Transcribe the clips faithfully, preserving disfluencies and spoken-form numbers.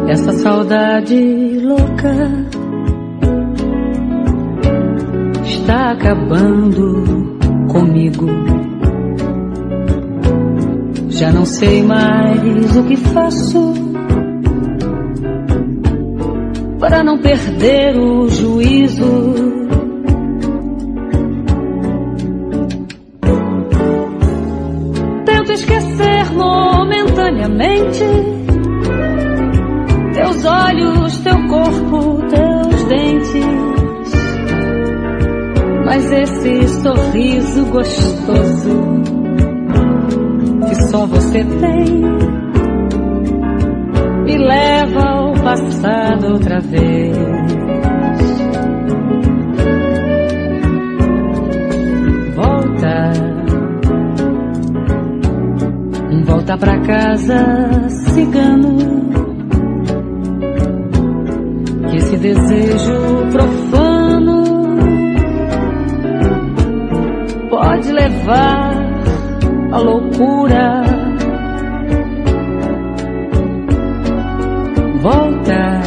Essa saudade louca está acabando comigo. Já não sei mais o que faço para não perder o juízo. Tento esquecer momentaneamente teus olhos, teu corpo, teus dentes, mas esse sorriso gostoso que só você tem me leva ao passado outra vez. Volta, volta pra casa, cigano, que esse desejo profano pode levar à loucura. Volta,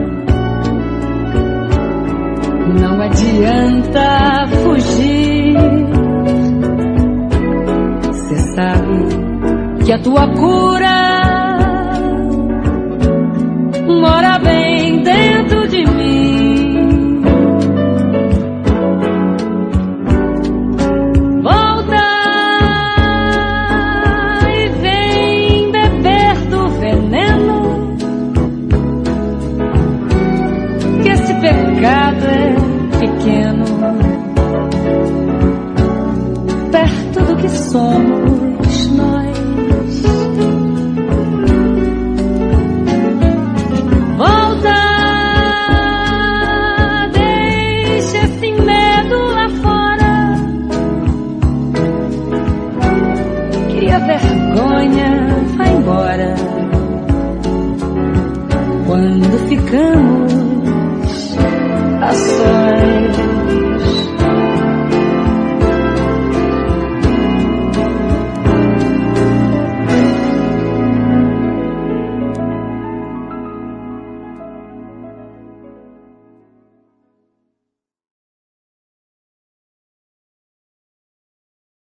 não adianta fugir. Cê sabe que a tua cura mora bem dentro de mim. Volta e vem beber do veneno, que esse pecado é pequeno perto do que somos nós.